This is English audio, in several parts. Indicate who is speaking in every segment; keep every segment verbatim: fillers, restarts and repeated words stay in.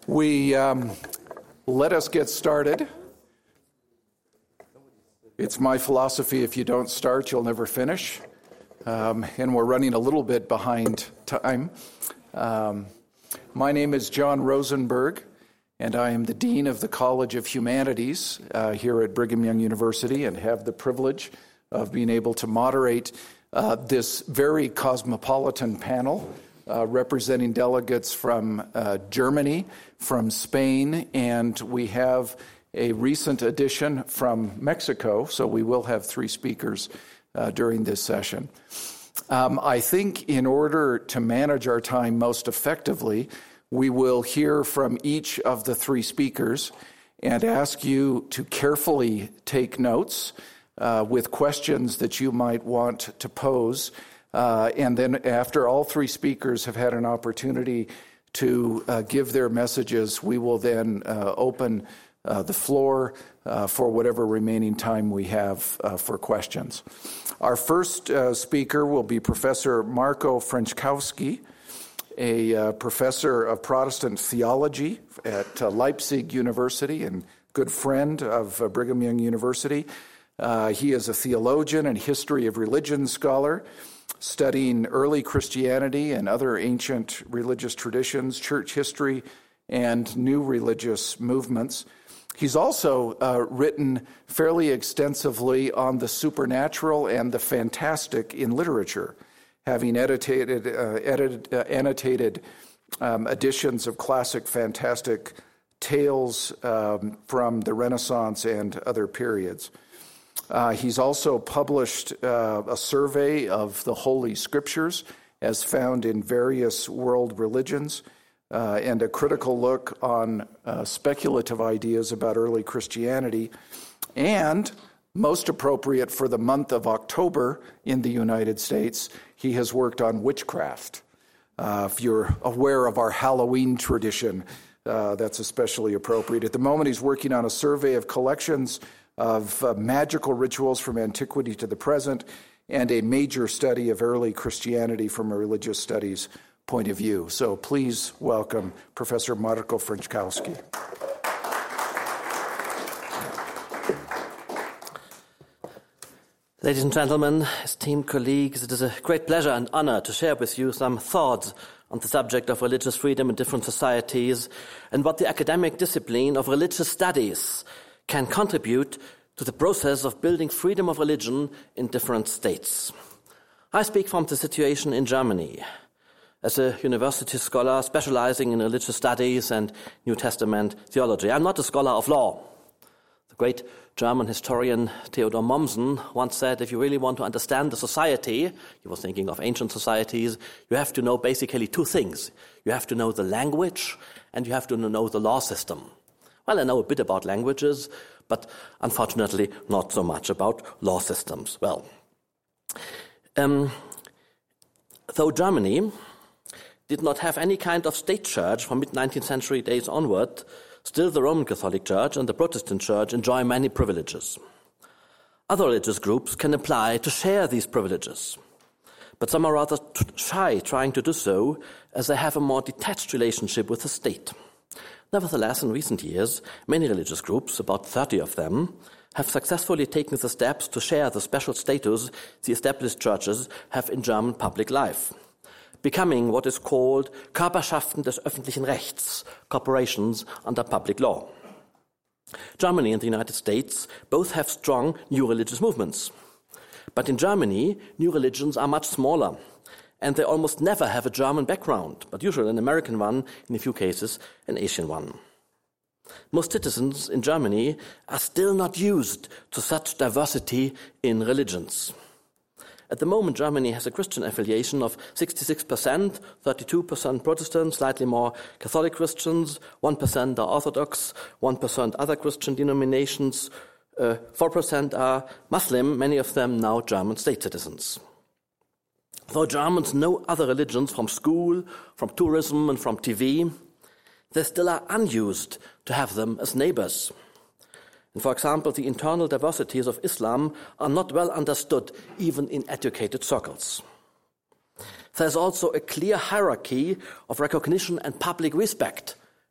Speaker 1: We um, let us get started. It's my philosophy, if you don't start, you'll never finish. Um, and we're running a little bit behind time. Um, my name is John Rosenberg, and I am the Dean of the College of Humanities uh, here at Brigham Young University, and have the privilege of being able to moderate uh, this very cosmopolitan panel Uh, representing delegates from uh, Germany, from Spain, and we have a recent addition from Mexico, so we will have three speakers uh, during this session. Um, I think in order to manage our time most effectively, we will hear from each of the three speakers and ask you to carefully take notes uh, with questions that you might want to pose. Uh, and then after all three speakers have had an opportunity to uh, give their messages, we will then uh, open uh, the floor uh, for whatever remaining time we have uh, for questions. Our first uh, speaker will be Professor Marco Frenczkowski, a uh, professor of Protestant theology at uh, Leipzig University and good friend of uh, Brigham Young University. Uh, he is a theologian and history of religion scholar, studying early Christianity and other ancient religious traditions, church history, and new religious movements. He's also uh, written fairly extensively on the supernatural and the fantastic in literature, having edited, uh, edited, uh, annotated um, editions of classic fantastic tales um, from the Renaissance and other periods. Uh, he's also published uh, a survey of the Holy Scriptures as found in various world religions uh, and a critical look on uh, speculative ideas about early Christianity, and most appropriate for the month of October in the United States, he has worked on witchcraft. Uh, if you're aware of our Halloween tradition, uh, that's especially appropriate. At the moment, he's working on a survey of collections of uh, magical rituals from antiquity to the present, and a major study of early Christianity from a religious studies point of view. So please welcome Professor Marco Frenczkowski.
Speaker 2: Ladies and gentlemen, esteemed colleagues, it is a great pleasure and honor to share with you some thoughts on the subject of religious freedom in different societies and what the academic discipline of religious studies can contribute to the process of building freedom of religion in different states. I speak from the situation in Germany as a university scholar specializing in religious studies and New Testament theology. I'm not a scholar of law. The great German historian Theodor Mommsen once said, if you really want to understand the society, he was thinking of ancient societies, you have to know basically two things. You have to know the language and you have to know the law system. Well, I know a bit about languages, but unfortunately not so much about law systems. Well, um, though Germany did not have any kind of state church from mid-nineteenth century days onward, still the Roman Catholic Church and the Protestant Church enjoy many privileges. Other religious groups can apply to share these privileges, but some are rather t- shy trying to do so, as they have a more detached relationship with the state. Nevertheless, in recent years, many religious groups, about thirty of them, have successfully taken the steps to share the special status the established churches have in German public life, becoming what is called Körperschaften des öffentlichen Rechts, corporations under public law. Germany and the United States both have strong new religious movements. But in Germany, new religions are much smaller, and they almost never have a German background, but usually an American one, in a few cases an Asian one. Most citizens in Germany are still not used to such diversity in religions. At the moment, Germany has a Christian affiliation of sixty-six percent, thirty-two percent Protestant, slightly more Catholic Christians, one percent are Orthodox, one percent other Christian denominations, uh, four percent are Muslim, many of them now German state citizens. Though Germans know other religions from school, from tourism, and from T V, they still are unused to have them as neighbors. And for example, the internal diversities of Islam are not well understood even in educated circles. There's also a clear hierarchy of recognition and public respect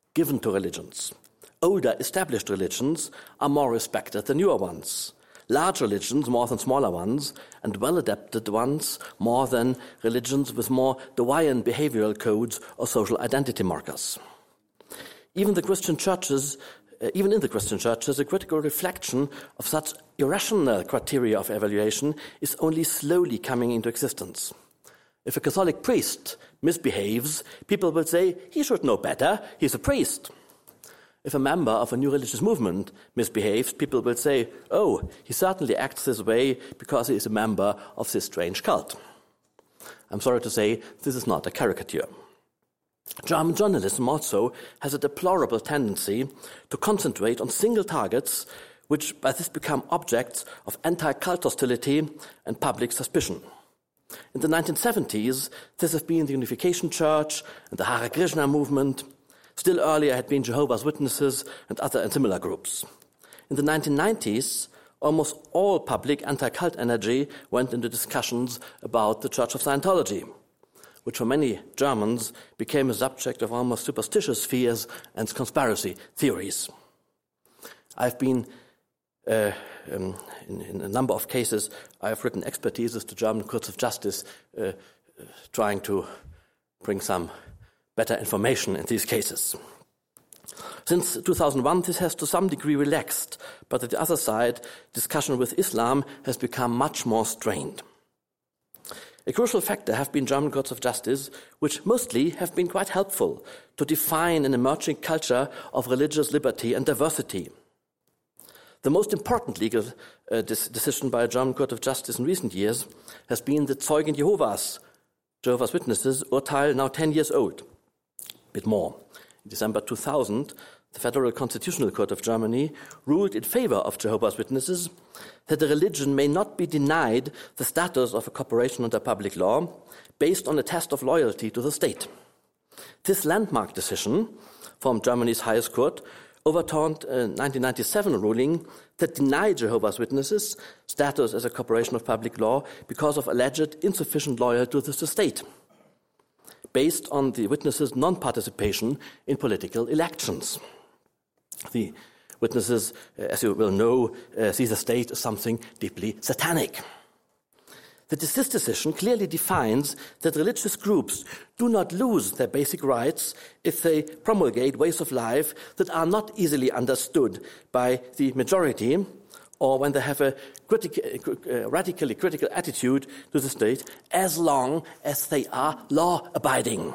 Speaker 2: given to religions. Older, established religions are more respected than newer ones. Large religions more than smaller ones, and well-adapted ones more than religions with more Deweyyan behavioral codes or social identity markers. Even the Christian churches, uh, even in the Christian churches, a critical reflection of such irrational criteria of evaluation is only slowly coming into existence. If a Catholic priest misbehaves, people will say, he should know better, he's a priest. If a member of a new religious movement misbehaves, people will say, oh, he certainly acts this way because he is a member of this strange cult. I'm sorry to say, this is not a caricature. German journalism also has a deplorable tendency to concentrate on single targets, which by this become objects of anti-cult hostility and public suspicion. In the nineteen seventies, this has been the Unification Church and the Hare Krishna movement. Still earlier had been Jehovah's Witnesses and other and similar groups. In the nineteen nineties, almost all public anti-cult energy went into discussions about the Church of Scientology, which for many Germans became a subject of almost superstitious fears and conspiracy theories. I've been, uh, um, in, in a number of cases, I've written expertises to German courts of justice uh, uh, trying to bring some better information in these cases. Since two thousand one, this has to some degree relaxed, but at the other side, discussion with Islam has become much more strained. A crucial factor have been German courts of justice, which mostly have been quite helpful to define an emerging culture of religious liberty and diversity. The most important legal uh, dis- decision by a German court of justice in recent years has been the Zeugen Jehovah's, Jehovah's Witnesses, Urteil, now ten years old. Bit more. In December two thousand, the Federal Constitutional Court of Germany ruled in favor of Jehovah's Witnesses that a religion may not be denied the status of a corporation under public law based on a test of loyalty to the state. This landmark decision from Germany's highest court overturned a nineteen ninety-seven ruling that denied Jehovah's Witnesses status as a corporation of public law because of alleged insufficient loyalty to the state, based on the witnesses' non-participation in political elections. The witnesses, as you will know, uh, see the state as something deeply satanic. That this decision clearly defines that religious groups do not lose their basic rights if they promulgate ways of life that are not easily understood by the majority, or when they have a criti- uh, radically critical attitude to the state, as long as they are law-abiding.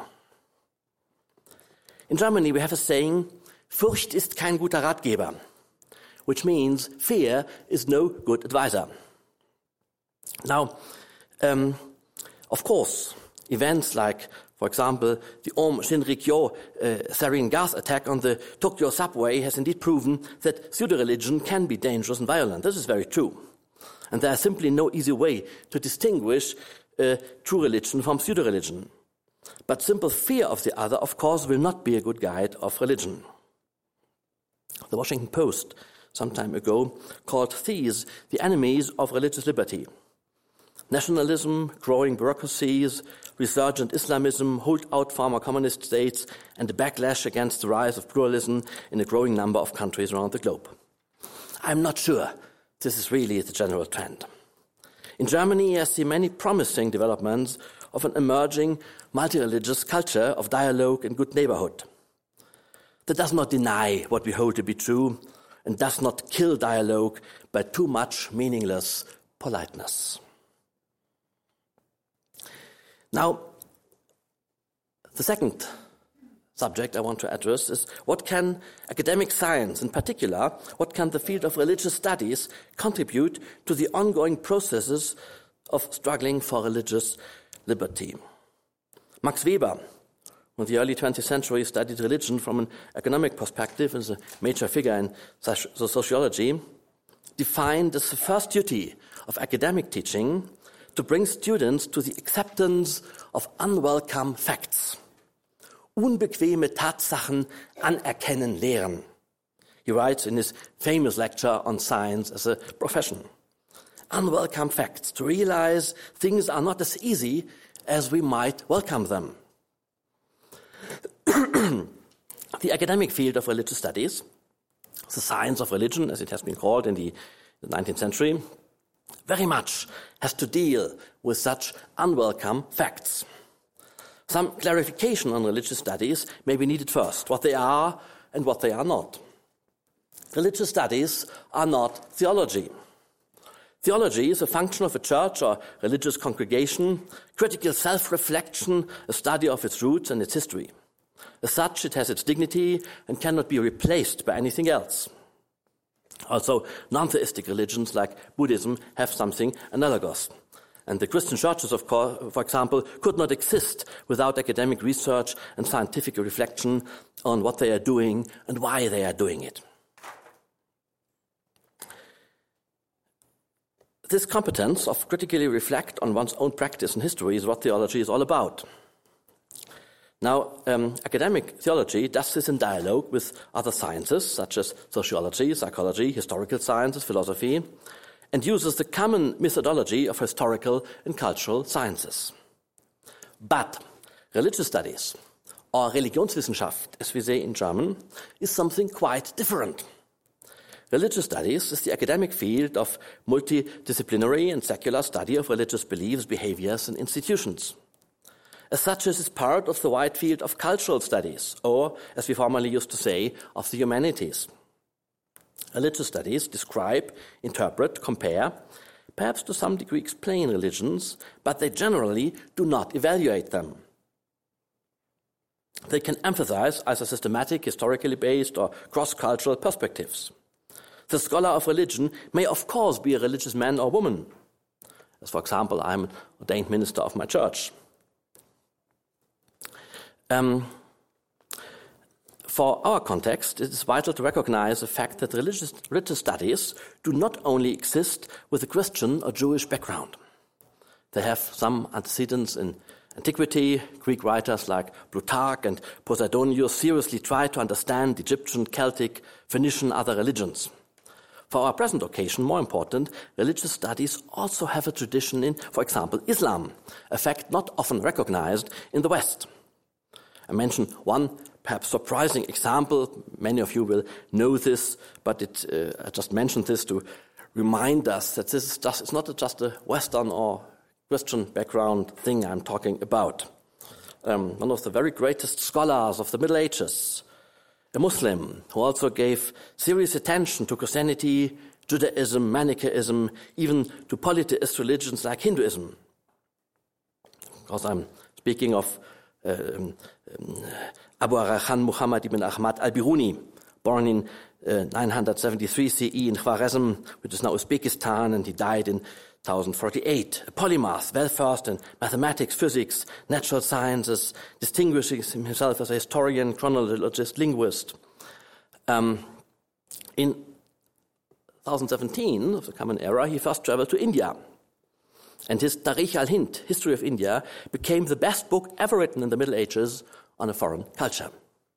Speaker 2: In Germany, we have a saying, Furcht ist kein guter Ratgeber, which means fear is no good advisor. Now, um, of course, events like, for example, the Aum Shinrikyo uh, sarin gas attack on the Tokyo subway has indeed proven that pseudo-religion can be dangerous and violent. This is very true. And there is simply no easy way to distinguish uh, true religion from pseudo-religion. But simple fear of the other, of course, will not be a good guide of religion. The Washington Post, some time ago, called these the enemies of religious liberty. Nationalism, growing bureaucracies, resurgent Islamism, hold-out former communist states, and the backlash against the rise of pluralism in a growing number of countries around the globe. I'm not sure this is really the general trend. In Germany, I see many promising developments of an emerging multi-religious culture of dialogue and good neighborhood that does not deny what we hold to be true and does not kill dialogue by too much meaningless politeness. Now, the second subject I want to address is what can academic science, in particular, what can the field of religious studies contribute to the ongoing processes of struggling for religious liberty? Max Weber, in the early twentieth century, studied religion from an economic perspective as a major figure in sociology, defined as the first duty of academic teaching to bring students to the acceptance of unwelcome facts. Unbequeme Tatsachen anerkennen lehren. He writes in his famous lecture on science as a profession. Unwelcome facts, to realize things are not as easy as we might welcome them. The The academic field of religious studies, the science of religion, as it has been called in the nineteenth century, very much has to deal with such unwelcome facts. Some clarification on religious studies may be needed first, what they are and what they are not. Religious studies are not theology. Theology is a function of a church or religious congregation, critical self-reflection, a study of its roots and its history. As such, it has its dignity and cannot be replaced by anything else. Also, non-theistic religions like Buddhism have something analogous. And the Christian churches, of course, for example, could not exist without academic research and scientific reflection on what they are doing and why they are doing it. This competence of critically reflect on one's own practice and history is what theology is all about. Now, um, academic theology does this in dialogue with other sciences, such as sociology, psychology, historical sciences, philosophy, and uses the common methodology of historical and cultural sciences. But religious studies, or Religionswissenschaft, as we say in German, is something quite different. Religious studies is the academic field of multidisciplinary and secular study of religious beliefs, behaviors, and institutions. As such, it is part of the wide field of cultural studies, or, as we formerly used to say, of the humanities. Religious studies describe, interpret, compare, perhaps to some degree explain religions, but they generally do not evaluate them. They can emphasize either systematic, historically based, or cross-cultural perspectives. The scholar of religion may, of course, be a religious man or woman. As, for example, I'm an ordained minister of my church. Um, for our context, it is vital to recognize the fact that religious, religious studies do not only exist with a Christian or Jewish background. They have some antecedents in antiquity. Greek writers like Plutarch and Posidonius seriously tried to understand Egyptian, Celtic, Phoenician, other religions. For our present occasion, more important, religious studies also have a tradition in, for example, Islam, a fact not often recognized in the West. I mention one perhaps surprising example. Many of you will know this, but it, uh, I just mentioned this to remind us that this is just, it's not just a Western or Christian background thing I'm talking about. Um, one of the very greatest scholars of the Middle Ages, a Muslim who also gave serious attention to Christianity, Judaism, Manichaeism, even to polytheist religions like Hinduism. Because I'm speaking of uh, um, um, Abu Arachan Muhammad ibn Ahmad al-Biruni, born in uh, nine seventy-three C E in Khwarezm, which is now Uzbekistan, and he died in one thousand forty-eight. A polymath, well-versed in mathematics, physics, natural sciences, distinguishing himself as a historian, chronologist, linguist. Um, in two thousand seventeen, of the Common Era, he first traveled to India. And his Tarikh al-Hind, History of India, became the best book ever written in the Middle Ages on a foreign culture.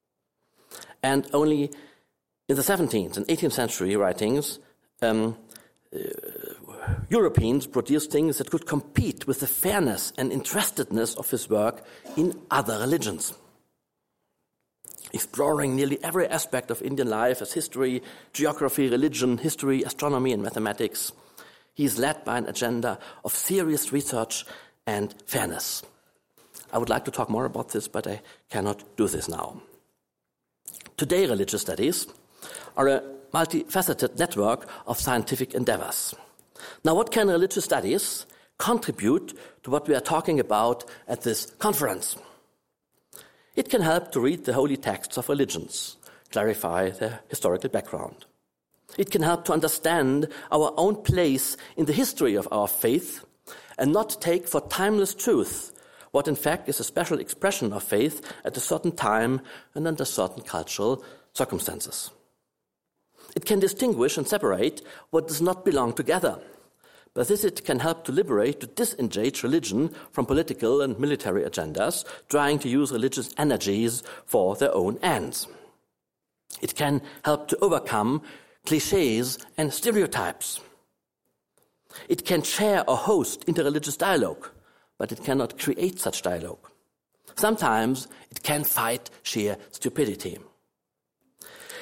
Speaker 2: And only in the seventeenth and eighteenth century writings, um, uh, Europeans produced things that could compete with the fairness and interestedness of his work in other religions. Exploring nearly every aspect of Indian life as history, geography, religion, history, astronomy, and mathematics, he is led by an agenda of serious research and fairness. I would like to talk more about this, but I cannot do this now. Today, religious studies are a multifaceted network of scientific endeavors. Now, what can religious studies contribute to what we are talking about at this conference? It can help to read the holy texts of religions, clarify their historical background. It can help to understand our own place in the history of our faith and not take for timeless truth what in fact is a special expression of faith at a certain time and under certain cultural circumstances. It can distinguish and separate what does not belong together. By this it can help to liberate, to disengage religion from political and military agendas, trying to use religious energies for their own ends. It can help to overcome clichés and stereotypes. It can share or host interreligious dialogue, but it cannot create such dialogue. Sometimes it can fight sheer stupidity.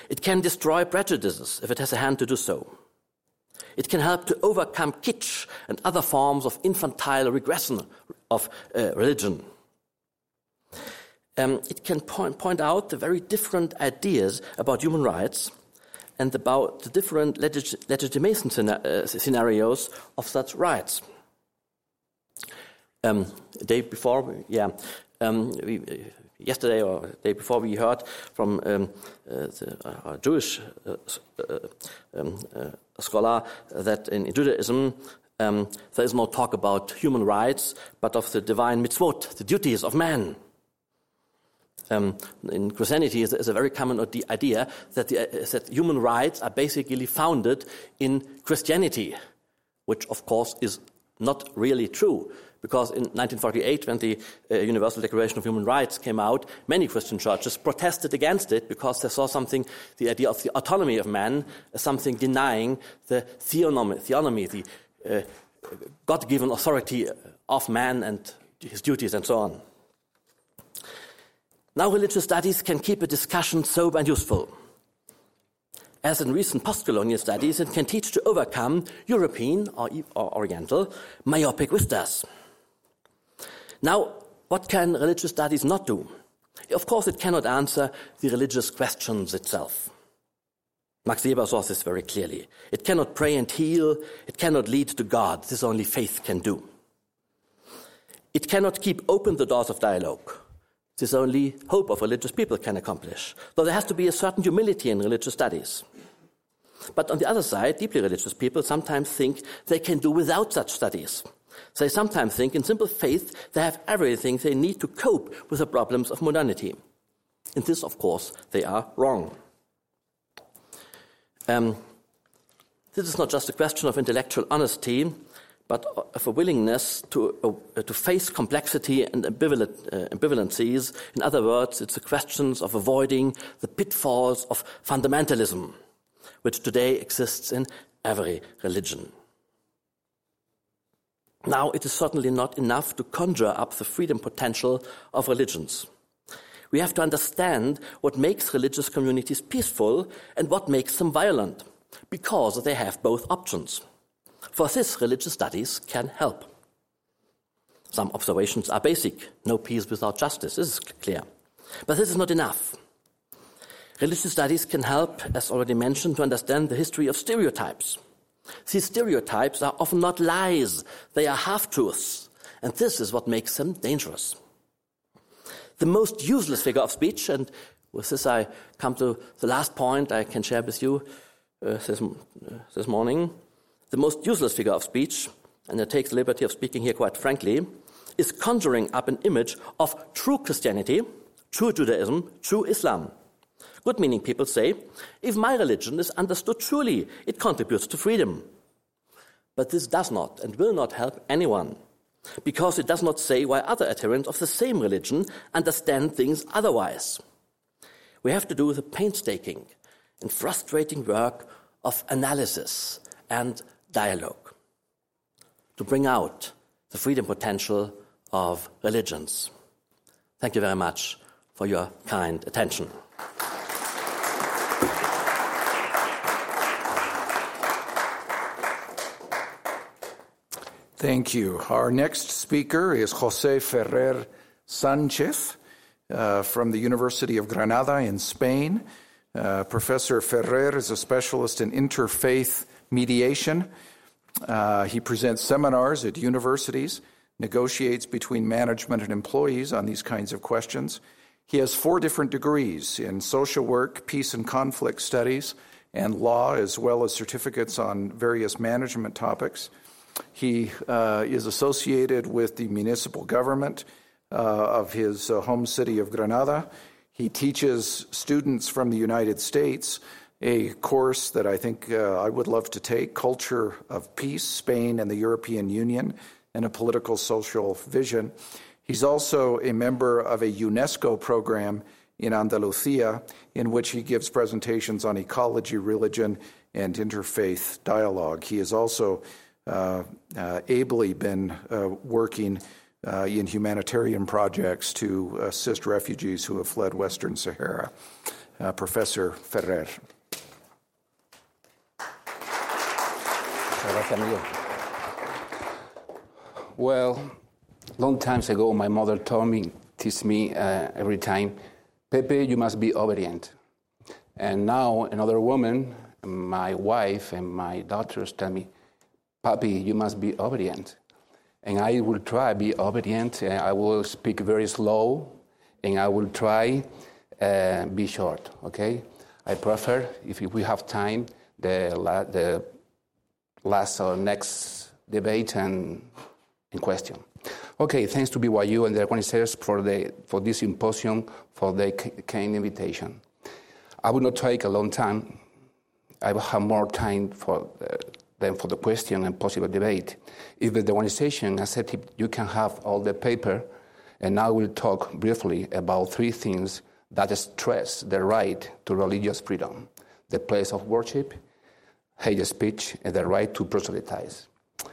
Speaker 2: It can destroy prejudices if it has a hand to do so. It can help to overcome kitsch and other forms of infantile regression of uh, religion. Um, it can point, point out the very different ideas about human rights and about the different legit, legitimation scenarios of such rights. Um, the day before, yeah, um, we, uh, yesterday or the day before, we heard from um, uh, the, uh, a Jewish uh, uh, um, uh, scholar that in Judaism um, there is no talk about human rights, but of the divine mitzvot, the duties of man. Um, in Christianity, there is a very common idea that, the, uh, that human rights are basically founded in Christianity, which of course is not really true. Because in nineteen forty-eight, when the uh, Universal Declaration of Human Rights came out, many Christian churches protested against it because they saw something, the idea of the autonomy of man, as something denying the theonomy, theonomy the uh, God-given authority of man and his duties and so on. Now religious studies can keep a discussion sober and useful. As in recent post-colonial studies, it can teach to overcome European or, or Oriental myopic vistas. Now, what can religious studies not do? Of course, it cannot answer the religious questions itself. Max Weber saw this very clearly. It cannot pray and heal. It cannot lead to God. This only faith can do. It cannot keep open the doors of dialogue. This only hope of religious people can accomplish. Though there has to be a certain humility in religious studies. But on the other side, deeply religious people sometimes think they can do without such studies. They sometimes think in simple faith they have everything they need to cope with the problems of modernity. In this, of course, they are wrong. Um, this is not just a question of intellectual honesty, but of a willingness to, uh, to face complexity and ambivalent, uh, ambivalencies. In other words, it's a question of avoiding the pitfalls of fundamentalism, which today exists in every religion. Now, it is certainly not enough to conjure up the freedom potential of religions. We have to understand what makes religious communities peaceful and what makes them violent, because they have both options. For this, religious studies can help. Some observations are basic. No peace without justice, this is clear. But this is not enough. Religious studies can help, as already mentioned, to understand the history of stereotypes. These stereotypes are often not lies, they are half-truths, and this is what makes them dangerous. The most useless figure of speech, and with this I come to the last point I can share with you uh, this, uh, this morning. The most useless figure of speech, and I take the liberty of speaking here quite frankly, is conjuring up an image of true Christianity, true Judaism, true Islam. Good-meaning people say, if my religion is understood truly, it contributes to freedom. But this does not and will not help anyone, because it does not say why other adherents of the same religion understand things otherwise. We have to do the painstaking and frustrating work of analysis and dialogue to bring out the freedom potential of religions. Thank you very much for your kind attention.
Speaker 1: Thank you. Our next speaker is José Ferrer Sánchez uh, from the University of Granada in Spain. Uh, Professor Ferrer is a specialist in interfaith mediation. Uh, he presents seminars at universities, negotiates between management and employees on these kinds of questions. He has four different degrees in social work, peace and conflict studies, and law, as well as certificates on various management topics. He uh, is associated with the municipal government uh, of his uh, home city of Granada. He teaches students from the United States a course that I think uh, I would love to take, Culture of Peace, Spain and the European Union, and a Political Social Vision. He's also a member of a UNESCO program in Andalusia, in which he gives presentations on ecology, religion, and interfaith dialogue. He has also uh, uh, ably been uh, working uh, in humanitarian projects to assist refugees who have fled Western Sahara. uh, Professor Ferrer.
Speaker 3: Well, long times ago, my mother told me, teach me uh, every time, Pepe, you must be obedient. And now another woman, my wife and my daughters tell me, Papi, you must be obedient. And I will try to be obedient, and I will speak very slow, and I will try uh, be short, okay? I prefer, if we have time, the, la- the last or next debate and in question. Okay, thanks to B Y U and the organizers for, the, for this symposium, for the kind invitation. I will not take a long time. I will have more time for uh, than for the question and possible debate. If the organization accepted, you can have all the paper, and I will talk briefly about three things that stress the right to religious freedom: the place of worship, hate speech, and the right to proselytize.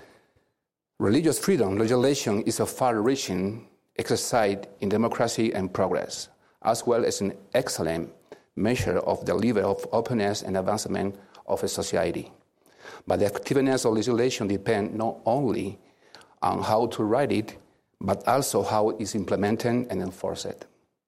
Speaker 3: Religious freedom legislation is a far-reaching exercise in democracy and progress, as well as an excellent measure of the level of openness and advancement of a society. But the effectiveness of legislation depends not only on how to write it, but also how it is implemented and enforced.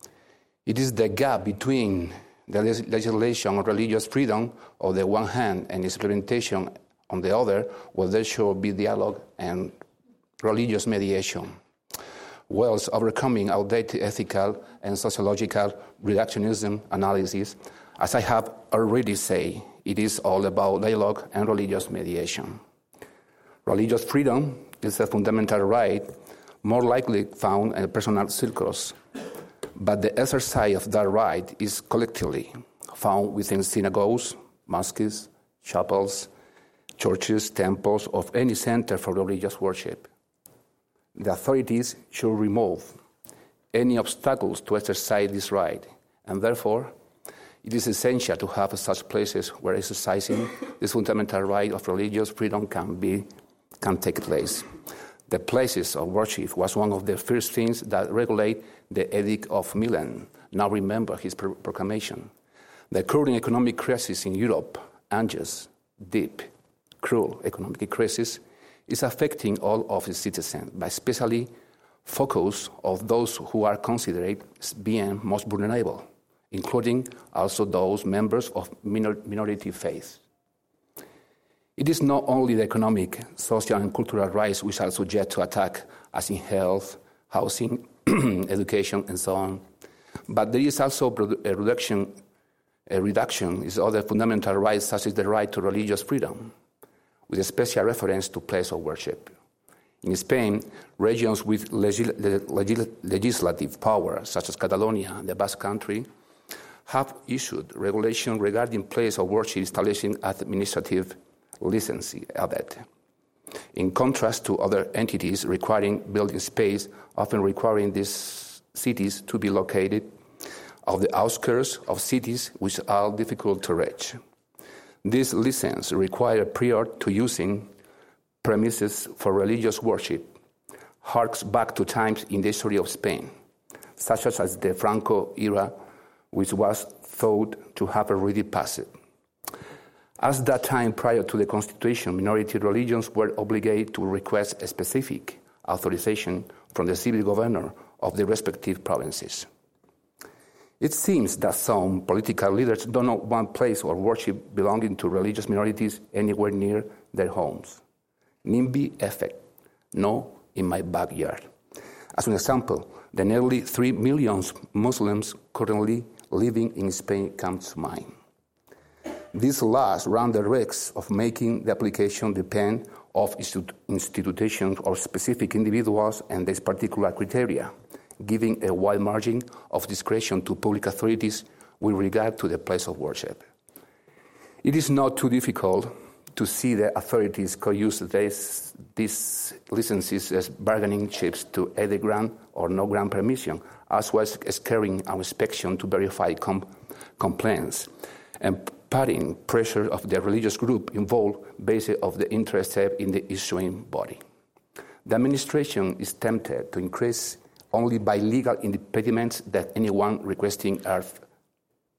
Speaker 3: It is the gap between the legislation on religious freedom on the one hand and its implementation on the other where there should be dialogue and religious mediation, whilst overcoming outdated ethical and sociological reductionism analysis. As I have already said, it is all about dialogue and religious mediation. Religious freedom is a fundamental right more likely found in personal circles, but the exercise of that right is collectively found within synagogues, mosques, chapels, churches, temples, of any center for religious worship. The authorities should remove any obstacles to exercise this right, and therefore, it is essential to have such places where exercising this fundamental right of religious freedom can be can take place. The places of worship was one of the first things that regulate the Edict of Milan. Now remember his proclamation. The current economic crisis in Europe, unjust, deep, cruel economic crisis, is affecting all of its citizens, but especially focus of those who are considered as being most vulnerable, including also those members of minor, minority faiths. It is not only the economic, social, and cultural rights which are subject to attack, as in health, housing, education, and so on, but there is also a reduction, a reduction is other fundamental rights, such as the right to religious freedom, with a special reference to place of worship. In Spain, regions with legis- legis- legislative power, such as Catalonia and the Basque Country, have issued regulations regarding place of worship establishing administrative license, A B E. In contrast to other entities requiring building space, often requiring these cities to be located on the outskirts of cities which are difficult to reach. This license required prior to using premises for religious worship harks back to times in the history of Spain, such as the Franco era, which was thought to have already passed. At that time, prior to the Constitution, minority religions were obligated to request a specific authorization from the civil governor of the respective provinces. It seems that some political leaders do not want place or worship belonging to religious minorities anywhere near their homes. NIMBY effect, no in my backyard. As an example, the nearly three million Muslims currently living in Spain comes to mind. These laws run the risk of making the application depend of institutions or specific individuals and these particular criteria, giving a wide margin of discretion to public authorities with regard to the place of worship. It is not too difficult to see the authorities could use this, these licenses as bargaining chips to either grant or no grant permission, as well as carrying out inspection to verify com- complaints, and putting pressure of the religious group involved based on the interest in the issuing body. The administration is tempted to increase only by legal impediments that anyone requesting are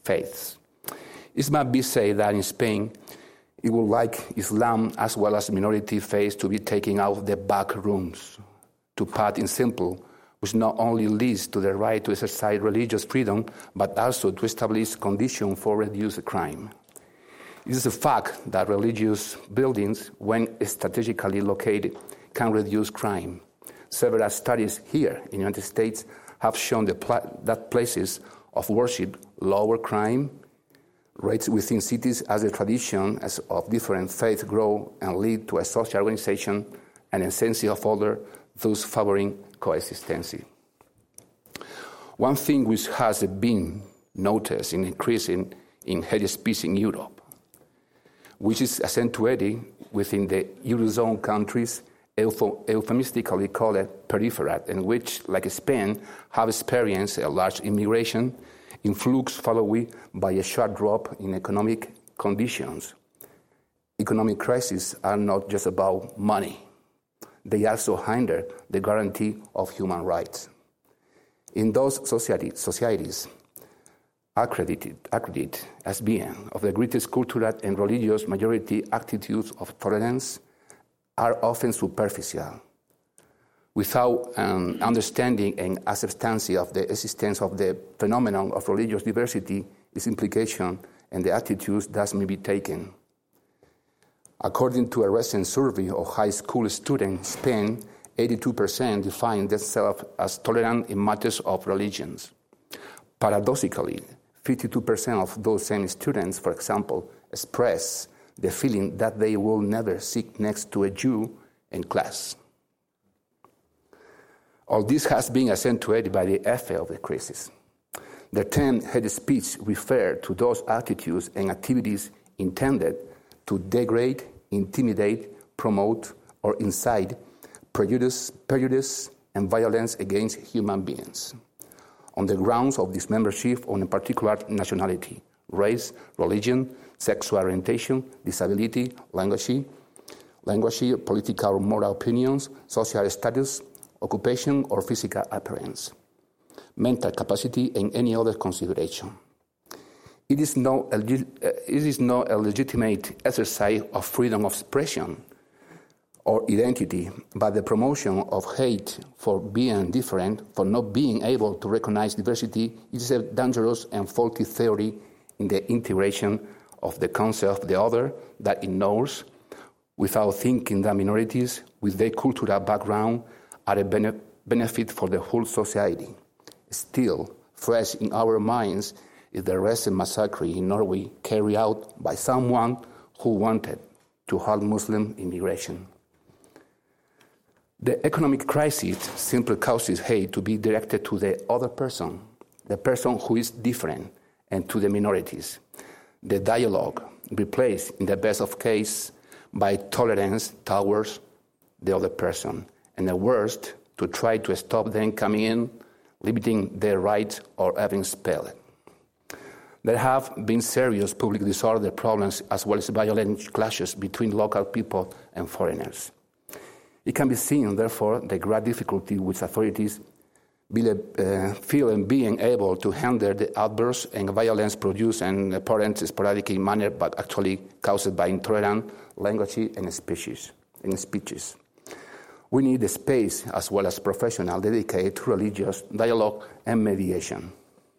Speaker 3: faiths. It must be said that in Spain, it would like Islam as well as minority faiths to be taken out of the back rooms, to put in simple, which not only leads to the right to exercise religious freedom, but also to establish conditions for reduced crime. It is a fact that religious buildings, when strategically located, can reduce crime. Several studies here in the United States have shown the pla- that places of worship lower crime rates within cities as the tradition as of different faiths grow and lead to a social organization and a sense of order, thus favoring coexistence. One thing which has been noticed in increasing in hate speech in Europe, which is accentuated within the Eurozone countries, euphemistically called peripheral, and which, like Spain, have experienced a large immigration influx followed by a sharp drop in economic conditions. Economic crises are not just about money. They also hinder the guarantee of human rights. In those society, societies, accredited, accredited as being of the greatest cultural and religious majority, attitudes of tolerance are often superficial. Without an understanding and acceptance of the existence of the phenomenon of religious diversity, its implication and the attitudes that may be taken. According to a recent survey of high school students in Spain, eighty-two percent define themselves as tolerant in matters of religions. Paradoxically, fifty-two percent of those same students, for example, express the feeling that they will never sit next to a Jew in class. All this has been accentuated by the effect of the crisis. The term hate speech refers to those attitudes and activities intended to degrade, intimidate, promote, or incite prejudice, prejudice and violence against human beings on the grounds of dismembership on a particular nationality, race, religion, sexual orientation, disability, language, language, political or moral opinions, social status, occupation or physical appearance, mental capacity, and any other consideration. It is no, it is not a legitimate exercise of freedom of expression or identity, but the promotion of hate for being different, for not being able to recognize diversity, is a dangerous and faulty theory in the integration of the concept of the other that ignores, without thinking that minorities with their cultural background are a bene- benefit for the whole society. Still, fresh in our minds is the recent massacre in Norway carried out by someone who wanted to halt Muslim immigration. The economic crisis simply causes hate to be directed to the other person, the person who is different, and to the minorities. The dialogue replaced, in the best of cases, by tolerance towards the other person, and the worst, to try to stop them coming in, limiting their rights, or having expelled. There have been serious public disorder problems as well as violent clashes between local people and foreigners. It can be seen, therefore, the great difficulty which authorities feel in being able to handle the outbursts and violence produced in apparent sporadic manner, but actually caused by intolerant language and speeches. And speeches. We need a space as well as professional dedicated to religious dialogue and mediation.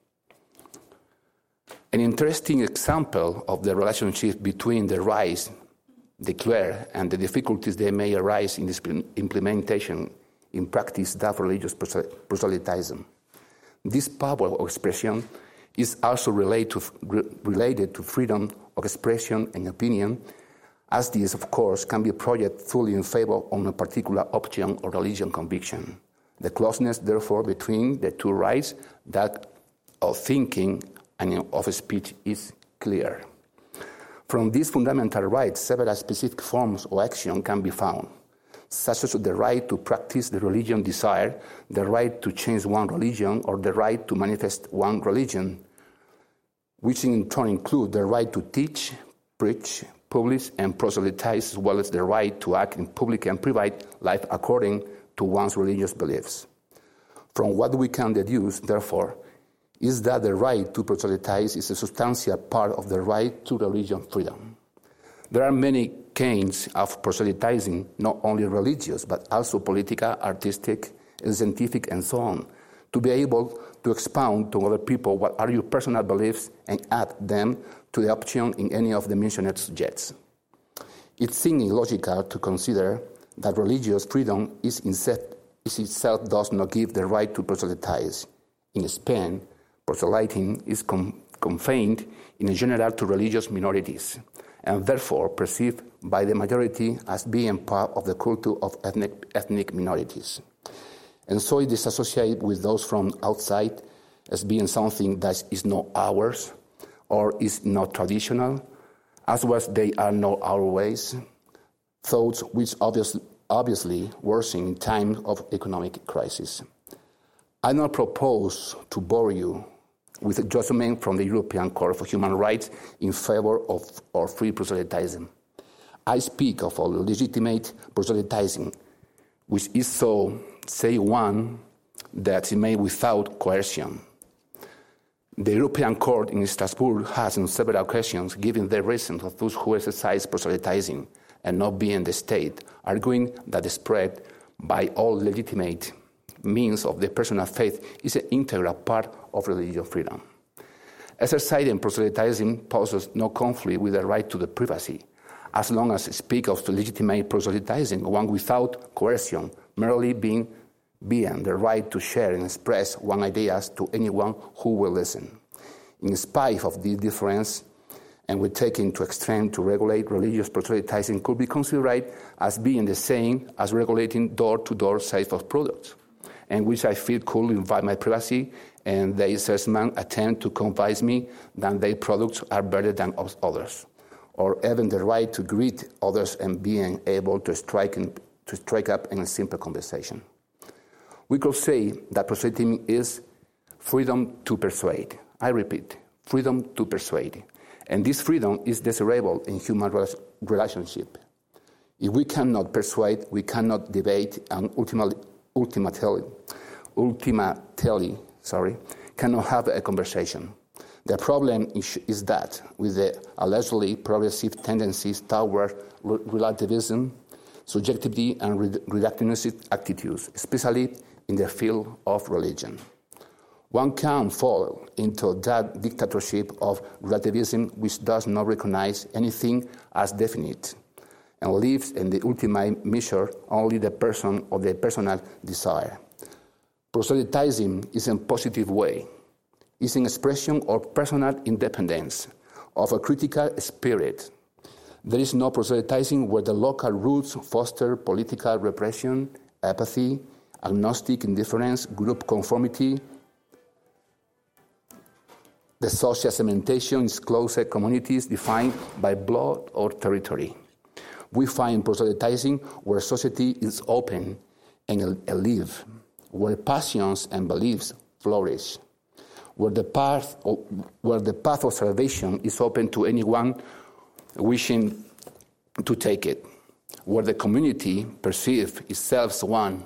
Speaker 3: An interesting example of the relationship between the rights declared and the difficulties that may arise in this implementation in practice that religious proselytism. This power of expression is also related to, related to freedom of expression and opinion, as this, of course, can be projected fully in favor of a particular option or religion conviction. The closeness, therefore, between the two rights, that of thinking and of speech, is clear. From these fundamental rights, several specific forms of action can be found, such as the right to practice the religion desired, the right to change one religion, or the right to manifest one religion, which in turn include the right to teach, preach, publish, and proselytize, as well as the right to act in public and private life according to one's religious beliefs. From what we can deduce, therefore, is that the right to proselytize is a substantial part of the right to religion freedom. There are many kinds of proselytizing, not only religious, but also political, artistic, and scientific, and so on, to be able to expound to other people what are your personal beliefs and add them to the option in any of the mentioned subjects. It seems illogical to consider that religious freedom is itself does not give the right to proselytize. In Spain, proselyting is com- confined in general to religious minorities, and therefore perceived by the majority as being part of the culture of ethnic, ethnic minorities. And so it is associated with those from outside as being something that is not ours or is not traditional, as well as they are not our ways, thoughts which obviously, obviously worsen in times of economic crisis. I now propose to bore you with a judgment from the European Court of Human Rights in favor of our free proselytism. I speak of all legitimate proselytizing, which is so, say, one that is made without coercion. The European Court in Strasbourg has on several occasions given the reasons of those who exercise proselytizing and not being the state, arguing that the spread by all legitimate means of the personal faith is an integral part of religious freedom. Exercising proselytizing poses no conflict with the right to the privacy, as long as it speaks of legitimate proselytizing, one without coercion, merely being being the right to share and express one's ideas to anyone who will listen. In spite of this difference, and we take into extreme to regulate religious proselytizing could be considered as being the same as regulating door-to-door sales of products, and which I feel could invade my privacy, and their salesmen attempt to convince me that their products are better than others, or even the right to greet others and being able to strike, in, to strike up in a simple conversation. We could say that proselytizing is freedom to persuade. I repeat, freedom to persuade. And this freedom is desirable in human relationship. If we cannot persuade, we cannot debate, and ultimately, ultimately, ultimately sorry, cannot have a conversation. The problem is, is that with the allegedly progressive tendencies toward relativism, subjectivity, and reductionist attitudes, especially in the field of religion, one can fall into that dictatorship of relativism which does not recognize anything as definite and leaves in the ultimate measure only the person or the personal desire. Proselytizing is a positive way. It's an expression of personal independence, of a critical spirit. There is no proselytizing where the local roots foster political repression, apathy, agnostic indifference, group conformity. The social cementation is closer communities defined by blood or territory. We find proselytizing where society is open and alive, where passions and beliefs flourish, where the path of, where the path of salvation is open to anyone wishing to take it, where the community perceives itself as one,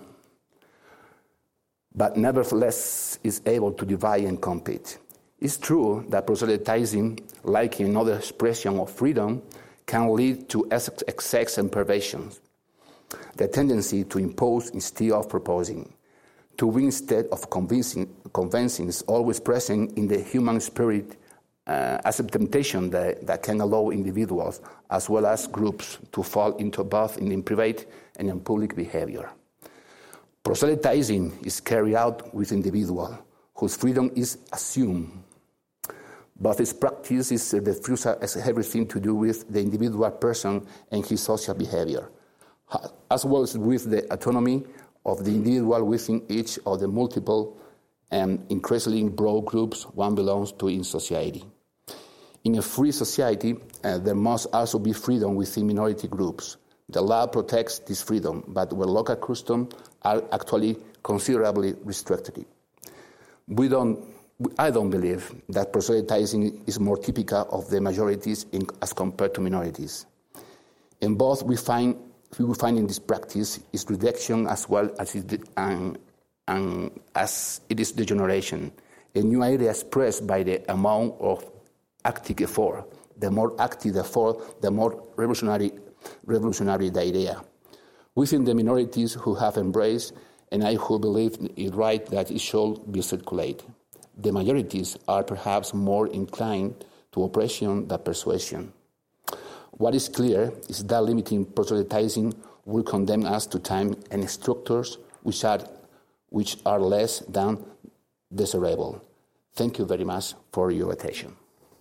Speaker 3: but nevertheless is able to divide and compete. It's true that proselytizing, like another expression of freedom, can lead to excess and perversions. The tendency to impose instead of proposing, to win instead of convincing, convincing is always present in the human spirit uh, as a temptation that, that can allow individuals as well as groups to fall into both in private and in public behavior. Proselytizing is carried out with individuals whose freedom is assumed, but its practice is the refusal has everything to do with the individual person and his social behavior, as well as with the autonomy of the individual within each of the multiple and increasingly broad groups one belongs to in society. In a free society, uh, there must also be freedom within minority groups. The law protects this freedom, but where local customs are actually considerably restricted. We don't, I don't believe that proselytizing is more typical of the majorities in, as compared to minorities. In both, we find we find in this practice is reduction as well as it, and, and as it is degeneration, a new idea expressed by the amount of active effort. The more active the effort, the more revolutionary, revolutionary the idea. Within the minorities who have embraced, and I who believe it right that it should be circulated. The majorities are perhaps more inclined to oppression than persuasion. What is clear is that limiting proselytizing will condemn us to time and structures which are, which are less than desirable. Thank you very much for your attention.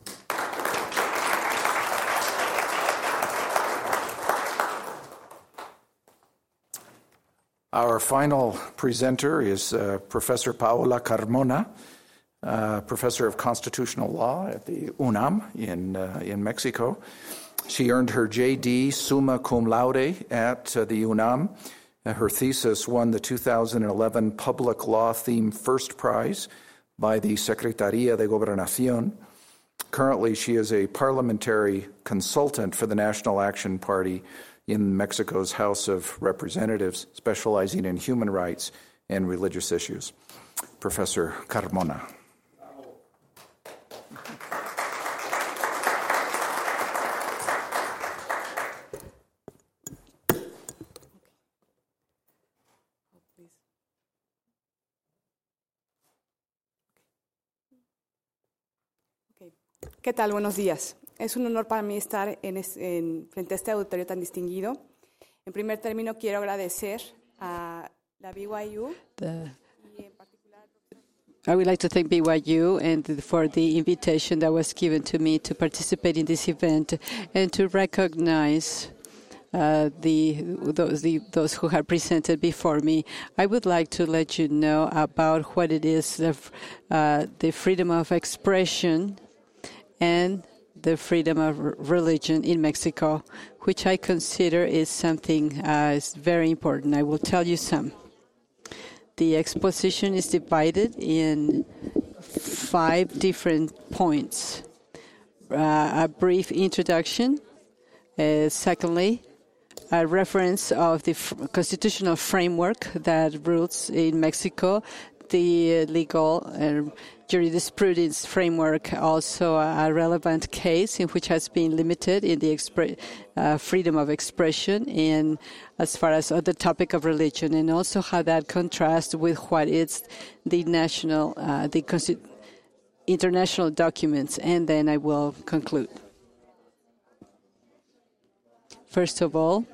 Speaker 1: Our final presenter is uh, Professor Paola Carmona, uh, Professor of Constitutional Law at the UNAM in, uh, in Mexico. She earned her J D summa cum laude at uh, the UNAM. Uh, her thesis won the two thousand eleven Public Law Theme First Prize by the Secretaría de Gobernación. Currently, she is a parliamentary consultant for the National Action Party in Mexico's House of Representatives, specializing in human rights and religious issues. Professor Carmona.
Speaker 4: ¿Qué tal? Buenos días. Es un honor para mí estar en, en, frente a este auditorio tan distinguido. En primer término, quiero agradecer a la B Y U.
Speaker 5: The, I would like to thank B Y U and for the invitation that was given to me to participate in this event and to recognize uh, the, those, the, those who have presented before me. I would like to let you know about what it is, the, uh, the freedom of expression and the freedom of religion in Mexico, which I consider is something uh, is very important. I will tell you some. The exposition is divided in five different points. Uh, a brief introduction. Uh, secondly, a reference of the f- constitutional framework that rules in Mexico, the legal and jurisprudence framework, also a relevant case in which has been limited in the expre- uh, freedom of expression in as far as the topic of religion, and also how that contrasts with what is the national, uh, the consti- international documents, and then I will conclude. First of all,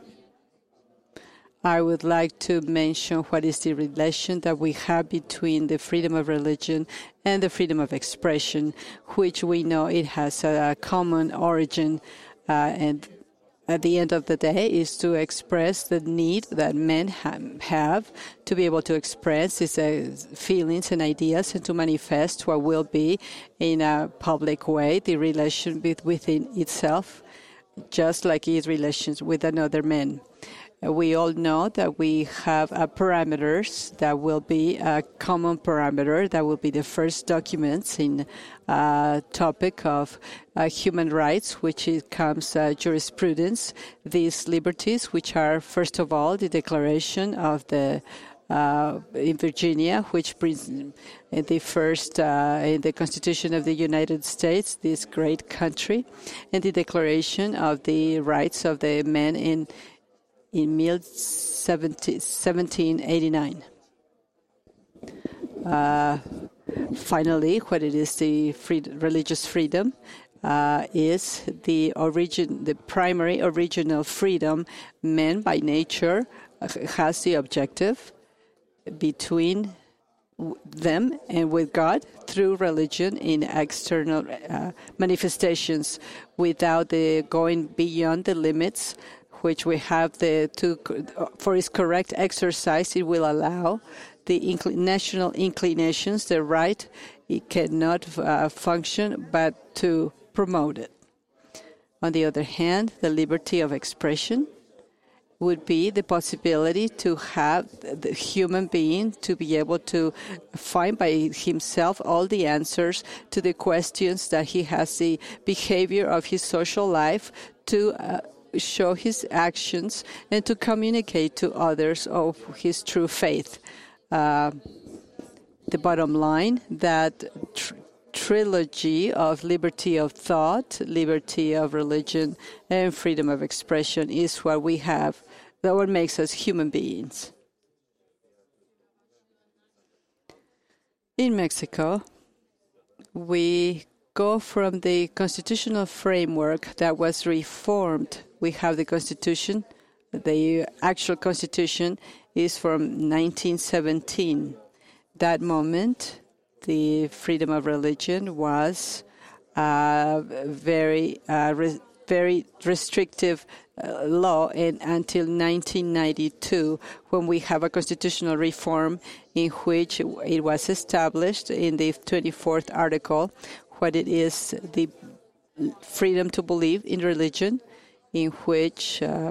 Speaker 5: I would like to mention what is the relation that we have between the freedom of religion and the freedom of expression, which we know it has a common origin, uh, and at the end of the day is to express the need that men ha- have to be able to express his uh, feelings and ideas and to manifest what will be in a public way the relation with, within itself, just like his relations with another man. We all know that we have uh, parameters that will be a common parameter that will be the first documents in uh, topic of uh, human rights, which it comes uh, jurisprudence, these liberties, which are, first of all, the Declaration of the uh, in Virginia, which brings in the first uh, in the Constitution of the United States, this great country, and the Declaration of the Rights of the Man in in seventeen eighty-nine. Uh, finally, what it is the free, religious freedom uh, is the origin, the primary original freedom. Man, by nature, has the objective between them and with God through religion in external uh, manifestations, without the going beyond the limits which we have the to for its correct exercise. It will allow the incl- national inclinations, the right, it cannot uh, function but to promote it. On the other hand, the liberty of expression would be the possibility to have the human being to be able to find by himself all the answers to the questions that he has, the behavior of his social life, to uh, show his actions and to communicate to others of his true faith. Uh, the bottom line, that tr- trilogy of liberty of thought, liberty of religion, and freedom of expression is what we have, that what makes us human beings. In Mexico, we go from the constitutional framework that was reformed. We have the Constitution. The actual Constitution is from nineteen seventeen. That moment, the freedom of religion was a very, uh, re- very restrictive uh, law, and until nineteen ninety-two, when we have a constitutional reform in which it was established in the twenty-fourth article what it is the freedom to believe in religion, in which uh,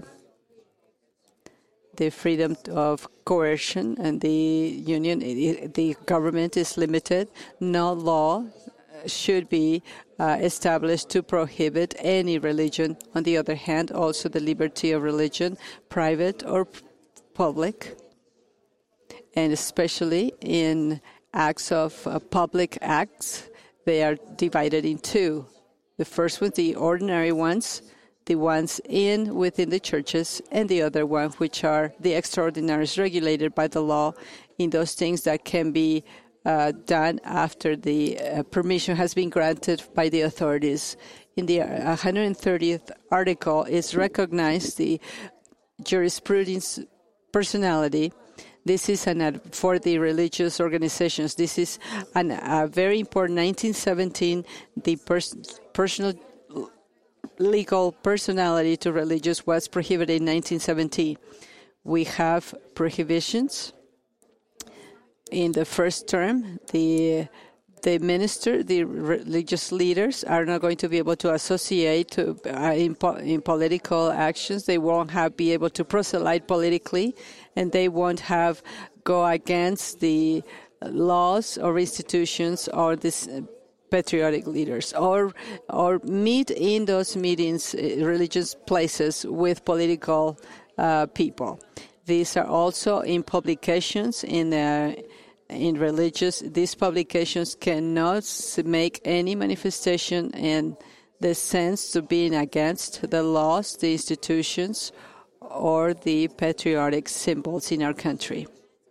Speaker 5: the freedom of coercion and the union, the government is limited. No law should be uh, established to prohibit any religion. On the other hand, also the liberty of religion, private or p- public, and especially in acts of uh, public acts, they are divided in two. The first one, the ordinary ones, the ones in within the churches, and the other one, which are the extraordinaries regulated by the law in those things that can be uh, done after the uh, permission has been granted by the authorities. In the one hundred thirtieth article is recognized the jurisprudence personality. This is an ad for the religious organizations. This is an, a very important nineteen seventeen, the pers personal legal personality to religious was prohibited in nineteen seventeen. We have prohibitions. In the first term, the the minister, the religious leaders are not going to be able to associate to, uh, in, po in political actions. They won't have be able to proselyte politically, and they won't have go against the laws or institutions or this uh, patriotic leaders, or or meet in those meetings, uh, religious places with political uh, people. These are also in publications in uh, in religious. These publications cannot make any manifestation in the sense to being against the laws, the institutions, or the patriotic symbols in our country.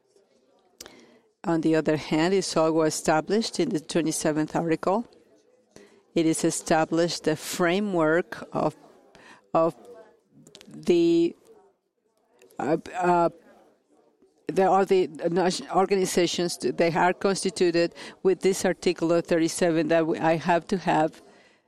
Speaker 5: On the other hand, it's all established in the twenty-seventh article. It is established the framework of of the uh, uh, there are the organizations. They are constituted with this Article thirty-seven that we, I have to have.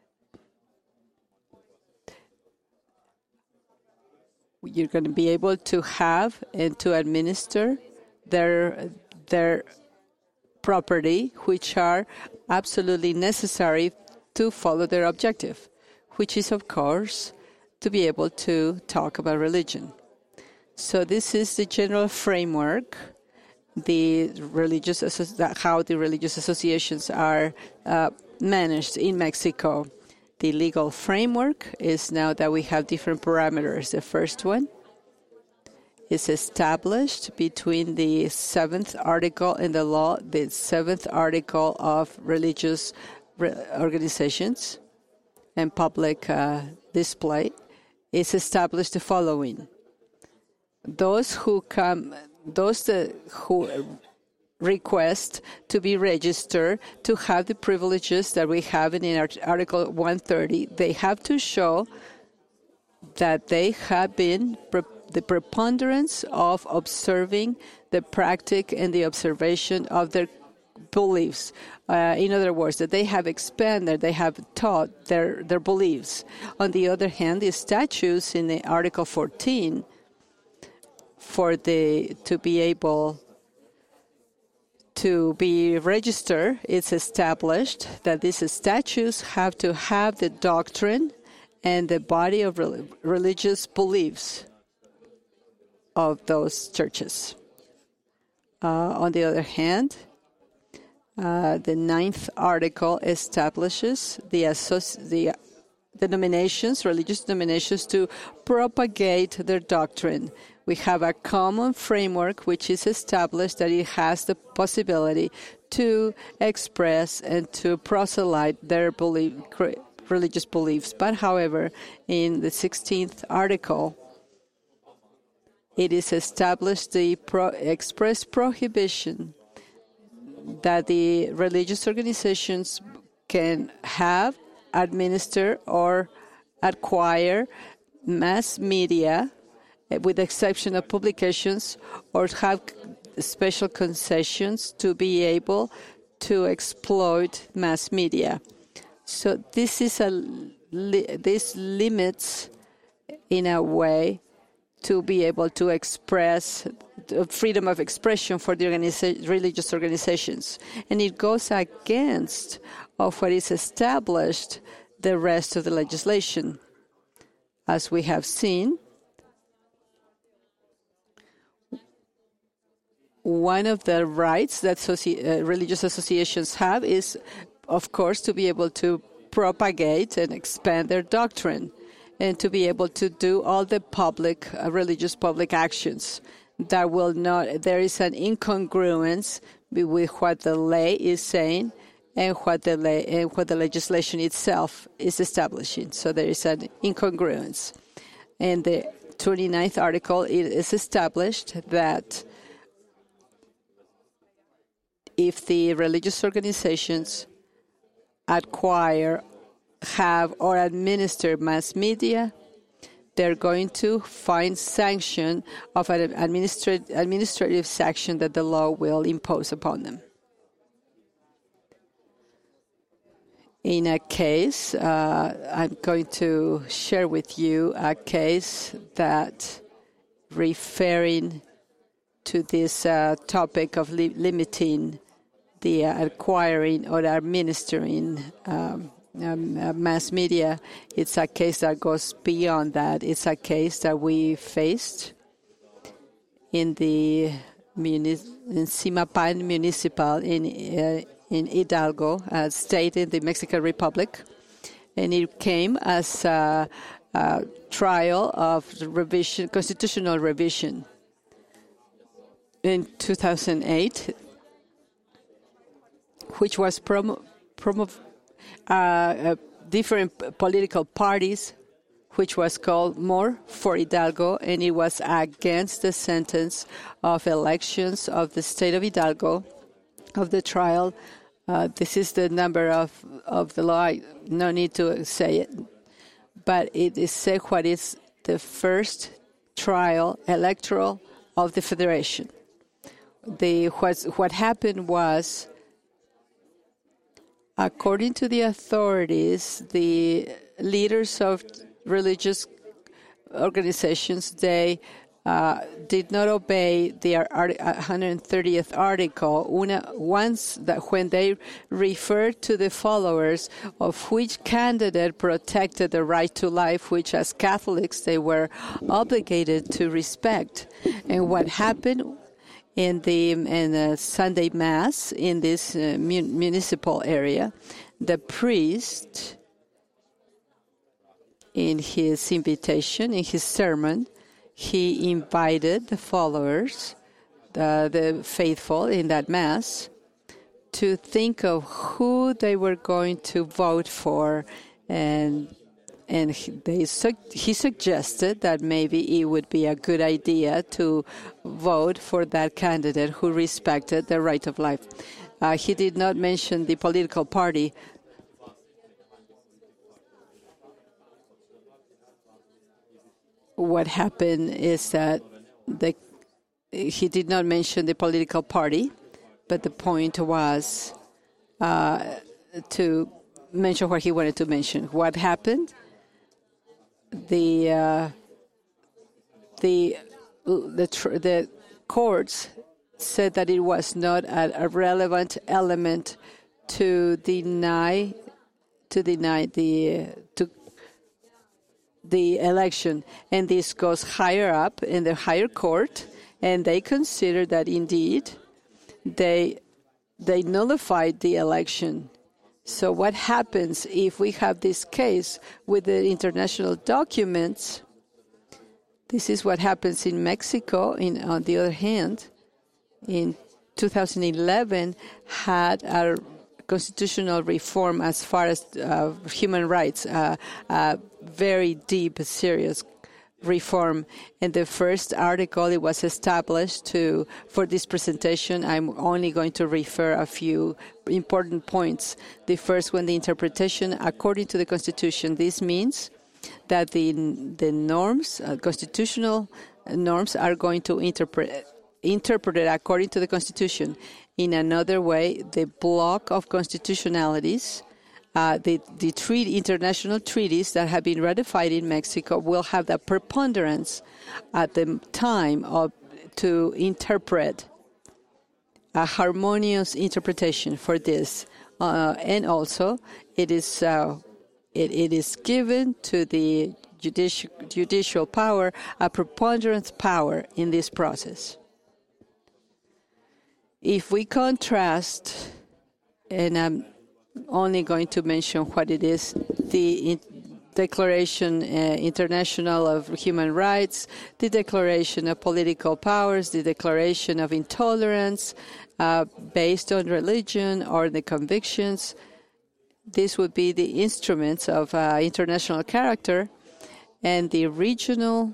Speaker 5: You're going to be able to have and to administer their their property, which are absolutely necessary to follow their objective, which is, of course, to be able to talk about religion. So this is the general framework, the religious how the religious associations are uh, managed in Mexico. The legal framework is now that we have different parameters. The first one is established between the seventh article in the law, the seventh article of religious re organizations and public uh, display. Is established the following. Those who come, those that, who request to be registered to have the privileges that we have in our Article one thirty, they have to show that they have been pre the preponderance of observing the practice and the observation of their beliefs. Uh, in other words, that they have expanded, they have taught their, their beliefs. On the other hand, the statutes in the Article fourteen, for the to be able to be registered, it's established that these statutes have to have the doctrine and the body of re religious beliefs of those churches. Uh, on the other hand, uh, the ninth article establishes the, the denominations, religious denominations, to propagate their doctrine. We have a common framework which is established that it has the possibility to express and to proselyte their belief, religious beliefs. But however, in the sixteenth article, it is established the pro- express prohibition that the religious organizations can have, administer, or acquire mass media, with the exception of publications, or have special concessions to be able to exploit mass media. So this is a this limits, in a way, to be able to express freedom of expression for the organiza- religious organizations, and it goes against of what is established the rest of the legislation, as we have seen. One of the rights that associ- uh, religious associations have is, of course, to be able to propagate and expand their doctrine, and to be able to do all the public, uh, religious public actions that will not, there is an incongruence with what the lay is saying and what the lay, and what the legislation itself is establishing. So there is an incongruence. In the twenty-ninth article, it is established that if the religious organizations acquire, have, or administer mass media, they're going to find sanction of an administrative, administrative sanction that the law will impose upon them. In a case, uh, I'm going to share with you a case that, referring to this uh, topic of li- limiting the uh, acquiring or administering um, um, uh, mass media, it's a case that goes beyond that. It's a case that we faced in the muni- in Simapan Municipal in uh, in Hidalgo, a state in the Mexican Republic, and it came as a, a trial of revision, constitutional revision. In two thousand eight, which was promo, promo uh, uh, different political parties, which was called More for Hidalgo, and it was against the sentence of elections of the state of Hidalgo, of the trial. Uh, this is the number of, of the law. I, no need to say it. But it is said what is the first trial electoral of the Federation. The, what, what happened was, according to the authorities, the leaders of religious organizations, they uh, did not obey the one hundred thirtieth article una, once that when they referred to the followers of which candidate protected the right to life, which as Catholics they were obligated to respect. And what happened in the in the Sunday Mass in this uh, mun- municipal area, the priest, in his invitation, in his sermon, he invited the followers, the, the faithful in that Mass, to think of who they were going to vote for, and and he, they he suggested that maybe it would be a good idea to vote for that candidate who respected the right of life. Uh, he did not mention the political party. What happened is that the, he did not mention the political party, but the point was uh, to mention what he wanted to mention. What happened? The uh, the the tr- the courts said that it was not a, a relevant element to deny to deny the to the election, and this goes higher up in the higher court, and they consider that indeed they they nullified the election. So what happens if we have this case with the international documents? This is what happens in Mexico. In, on the other hand, in two thousand eleven had a constitutional reform as far as uh, human rights, uh, a very deep, serious reform. And the first article, it was established to, for this presentation, I'm only going to refer a few important points. The first one, the interpretation according to the Constitution. This means that the the norms, uh, constitutional norms, are going to interpret interpret it according to the Constitution. In another way, the block of constitutionalities, uh, the the treaty, international treaties that have been ratified in Mexico, will have the preponderance at the time of to interpret a harmonious interpretation for this, uh, and also it is. Uh, It, it is given to the judicial, judicial power a preponderance power in this process. If we contrast, and I'm only going to mention what it is, the in Declaration uh, International of Human Rights, the Declaration of Political Powers, the Declaration of Intolerance uh, based on religion or the convictions, this would be the instruments of uh, international character, and the regional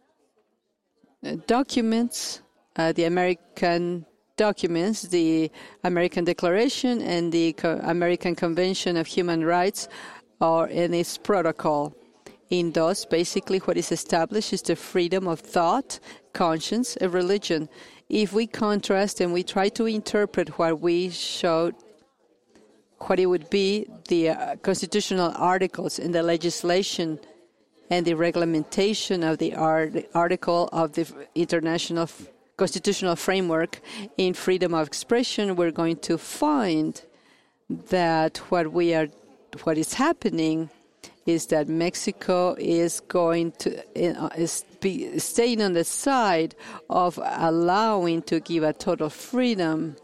Speaker 5: uh, documents, uh, the American documents, the American Declaration and the Co- American Convention of Human Rights, or in its protocol. In those, basically what is established is the freedom of thought, conscience, and religion. If we contrast and we try to interpret what we showed, what it would be, the uh, constitutional articles in the legislation and the reglementation of the art- article of the international f- constitutional framework in freedom of expression, we're going to find that what we are, what is happening is that Mexico is going to uh, is be staying on the side of allowing to give a total freedom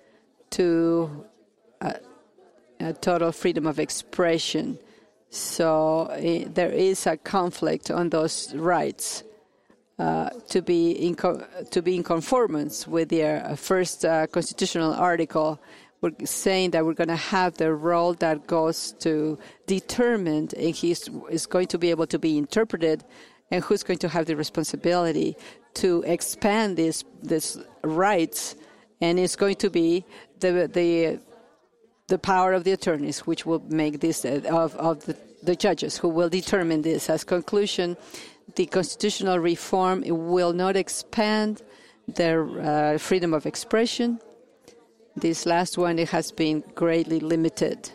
Speaker 5: to uh, a total freedom of expression. So uh, there is a conflict on those rights uh, to be in co- to be in conformance with their uh, first uh, constitutional article. We're saying that we're going to have the role that goes to determine, and he's is going to be able to be interpreted, and who's going to have the responsibility to expand these these rights, and it's going to be the the the power of the attorneys, which will make this, uh, of, of the, the judges, who will determine this. As conclusion, the constitutional reform will not expand their uh, freedom of expression. This last one, it has been greatly limited.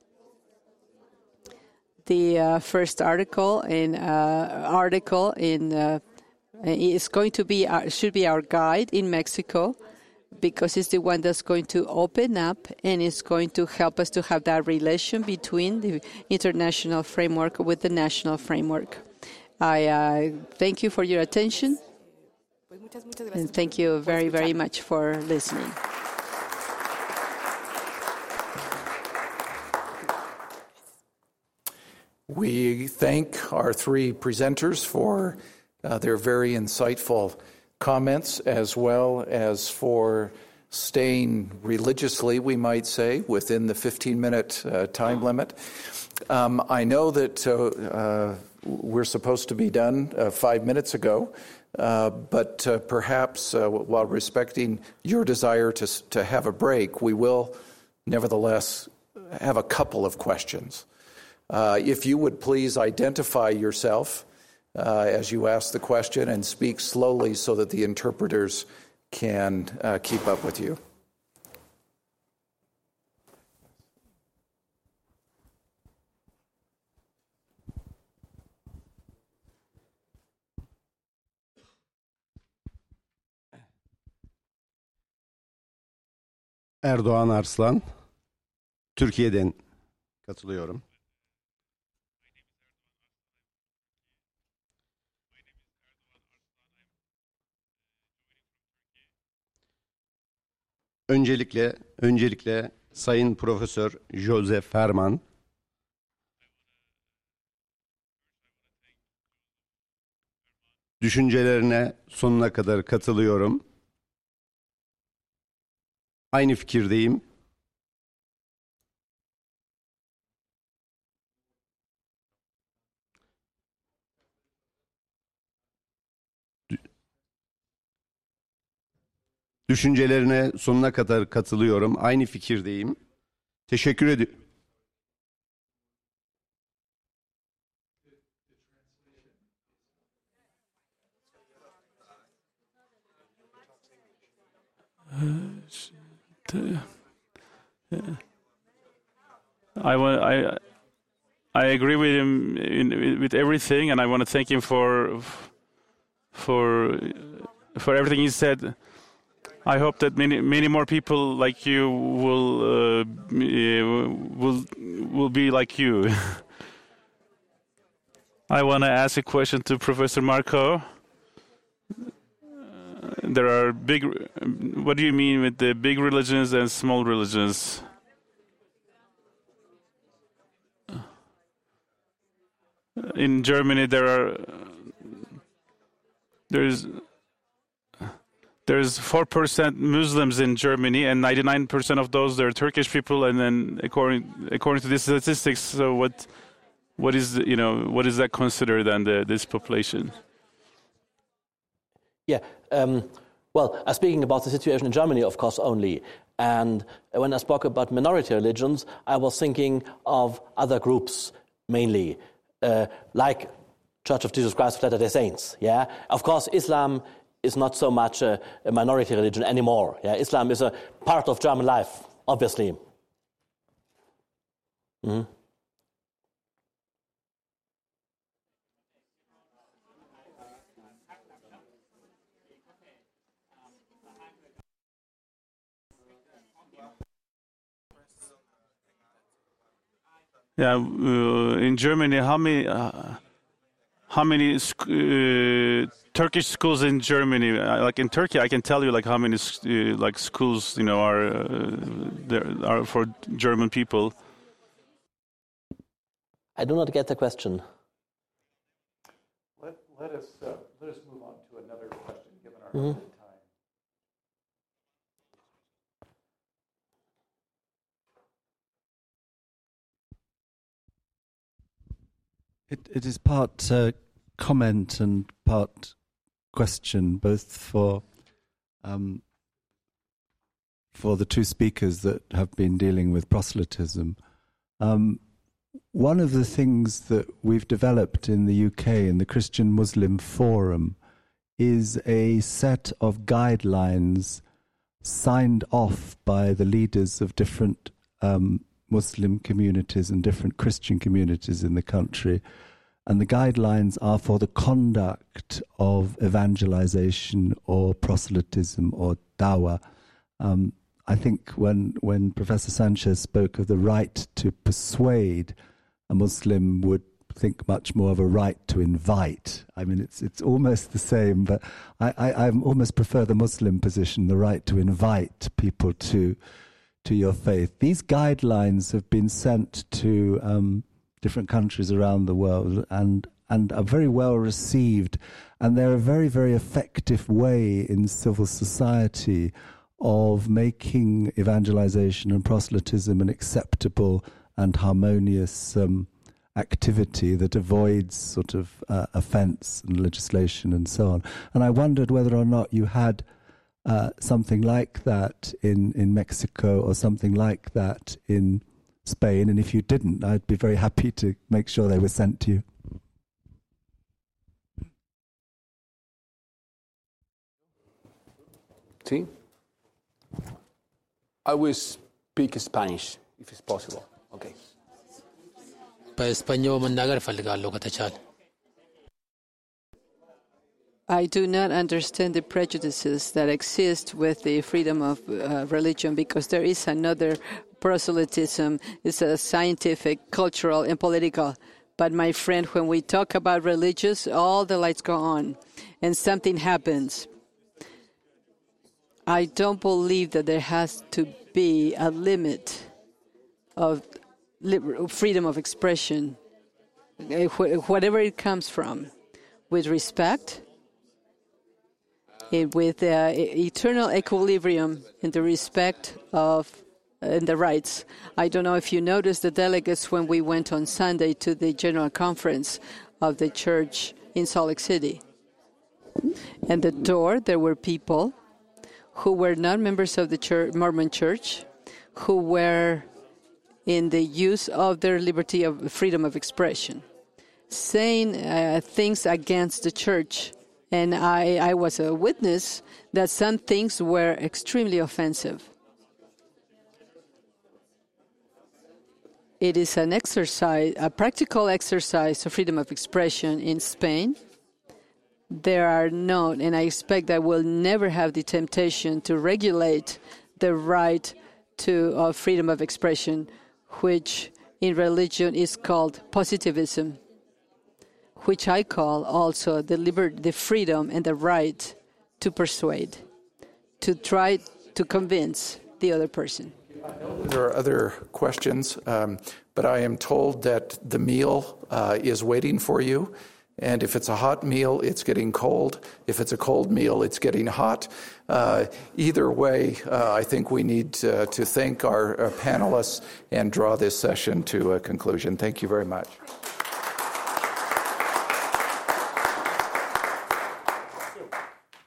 Speaker 5: The uh, first article in uh, article in uh, is going to be our, should be our guide in Mexico, because it's the one that's going to open up and it's going to help us to have that relation between the international framework with the national framework. I uh, thank you for your attention, and thank you very, very much for listening.
Speaker 1: We thank our three presenters for uh, their very insightful comments, as well as for staying religiously, we might say, within the fifteen-minute uh, time limit. Um, I know that uh, uh, we're supposed to be done uh, five minutes ago, uh, but uh, perhaps uh, while respecting your desire to to have a break, we will nevertheless have a couple of questions. Uh, if you would please identify yourself Uh, as you ask the question, and speak slowly so that the interpreters can uh, keep up with you.
Speaker 6: Erdoğan Arslan, Türkiye'den katılıyorum. Öncelikle, öncelikle Sayın Profesör Joseph Herman, düşüncelerine sonuna kadar katılıyorum. Aynı fikirdeyim. Düşüncelerine sonuna kadar katılıyorum. Aynı fikirdeyim. Teşekkür ediyorum.
Speaker 7: I want I I agree with him in, with everything, and I want to thank him for for for everything he said. I hope that many many more people like you will uh, will will be like you. I want to ask a question to Professor Marco. There are big. What do you mean with the big religions and small religions? In Germany, there are there's there's four percent Muslims in Germany, and ninety-nine percent of those they're Turkish people. And then according according to these statistics, so what what is you know what is that considered then the, this population?
Speaker 2: Yeah. Um, well, uh, speaking about the situation in Germany, of course, only. And when I spoke about minority religions, I was thinking of other groups mainly, uh, like Church of Jesus Christ of Latter-day Saints. Yeah. Of course, Islam is not so much a, a minority religion anymore. Yeah. Islam is a part of German life, obviously. Mm-hmm.
Speaker 7: Yeah, uh, in Germany, how many uh, how many uh, Turkish schools in Germany? Like in Turkey, I can tell you like how many uh, like schools you know are uh, there are for German people.
Speaker 2: I do not get the question.
Speaker 1: Let, let us uh, let us move on to another question, given our
Speaker 2: Mm-hmm.
Speaker 1: time.
Speaker 8: It, it is part uh, comment and part question, both for um, for the two speakers that have been dealing with proselytism. Um, one of the things that we've developed in the U K in the Christian Muslim Forum is a set of guidelines signed off by the leaders of different um, Muslim communities and different Christian communities in the country. And the guidelines are for the conduct of evangelization or proselytism or dawah. Um, I think when, when Professor Sanchez spoke of the right to persuade, a Muslim would think much more of a right to invite. I mean, it's it's almost the same, but I, I, I almost prefer the Muslim position, the right to invite people to to your faith. These guidelines have been sent to um, different countries around the world and, and are very well received. And they're a very, very effective way in civil society of making evangelization and proselytism an acceptable and harmonious um, activity that avoids sort of uh, offense and legislation and so on. And I wondered whether or not you had Uh, something like that in, in Mexico or something like that in Spain. And if you didn't, I'd be very happy to make sure they were sent to you.
Speaker 3: Sí. I will speak Spanish, if it's possible. Okay.
Speaker 9: በስፓኞ መናገር እፈልጋለሁ ከተቻለ።
Speaker 5: I do not understand the prejudices that exist with the freedom of uh, religion, because there is another proselytism. It's a scientific, cultural, and political. But my friend, when we talk about religious, all the lights go on and something happens. I don't believe that there has to be a limit of freedom of expression, whatever it comes from, with respect. eh, with uh, eternal equilibrium in the respect of uh, the rights. I don't know if you noticed the delegates when we went on Sunday to the General Conference of the church in Salt Lake City. At the door, there were people who were not members of the church, Mormon church, who were in the use of their liberty of freedom of expression, saying uh, things against the church. And I, I was a witness that some things were extremely offensive. It is an exercise, a practical exercise of freedom of expression in Spain. There are not, and I expect that we'll never have the temptation to regulate the right to uh, freedom of expression, which in religion is called positivism, which I call also the liberty, the freedom and the right to persuade, to try to convince the other person.
Speaker 1: There are other questions, um, but I am told that the meal uh, is waiting for you. And if it's a hot meal, it's getting cold. If it's a cold meal, it's getting hot. Uh, either way, uh, I think we need uh, to thank our, our panelists and draw this session to a conclusion. Thank you very much.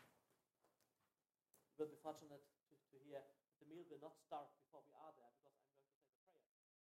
Speaker 2: We'll be fortunate to hear that the meal will not start before we are there, because I'm